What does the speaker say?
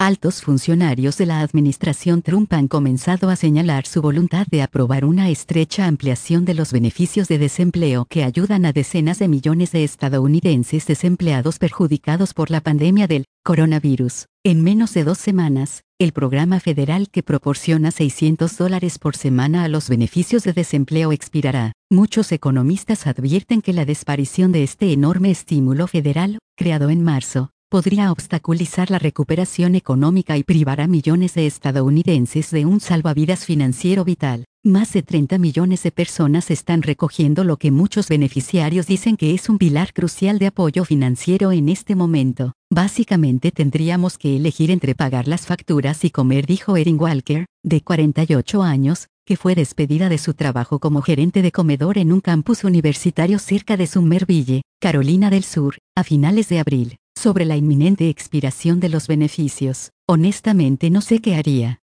Altos funcionarios de la administración Trump han comenzado a señalar su voluntad de aprobar una estrecha ampliación de los beneficios de desempleo que ayudan a decenas de millones de estadounidenses desempleados perjudicados por la pandemia del coronavirus. En menos de 2 semanas, el programa federal que proporciona $600 por semana a los beneficios de desempleo expirará. Muchos economistas advierten que la desaparición de este enorme estímulo federal, creado en marzo, podría obstaculizar la recuperación económica y privar a millones de estadounidenses de un salvavidas financiero vital. Más de 30 millones de personas están recogiendo lo que muchos beneficiarios dicen que es un pilar crucial de apoyo financiero en este momento. Básicamente tendríamos que elegir entre pagar las facturas y comer, dijo Erin Walker, de 48 años, que fue despedida de su trabajo como gerente de comedor en un campus universitario cerca de Summerville, Carolina del Sur, a finales de abril. Sobre la inminente expiración de los beneficios, honestamente no sé qué haría.